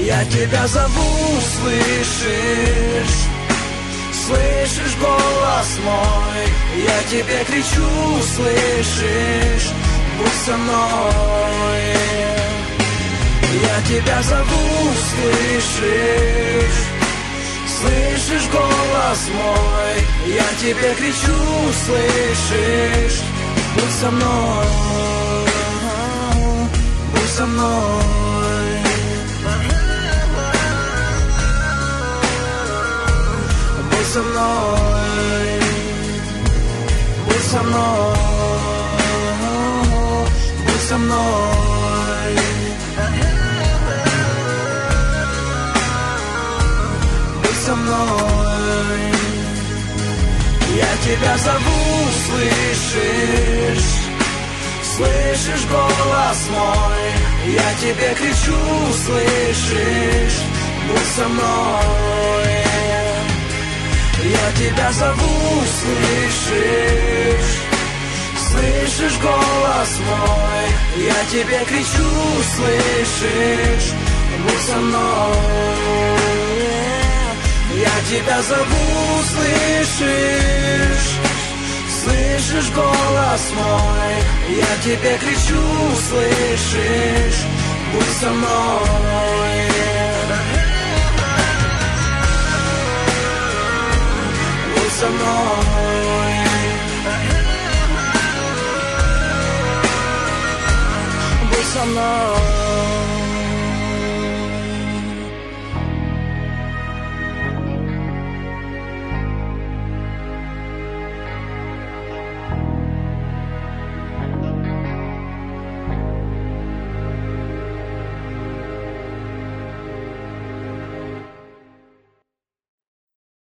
Я тебя зову, слышишь? Слышишь голос мой? Я тебе кричу, слышишь? Будь со мной. Я тебя зову, слышишь? Слышишь голос мой? Я тебе кричу, слышишь? Будь со мной. Будь со мной. Будь со мной. Будь со мной. Будь со мной. Будь со мной. Я тебя зову, слышишь? Слышишь голос мой? Я тебе кричу, слышишь? Будь со мной. Я тебя зову, слышишь? Слышишь голос мой? Я тебе кричу, слышишь? Будь со мной. Я тебя зову, слышишь? Слышишь голос мой? Я тебе кричу, слышишь? Будь со мной. Будь со мной.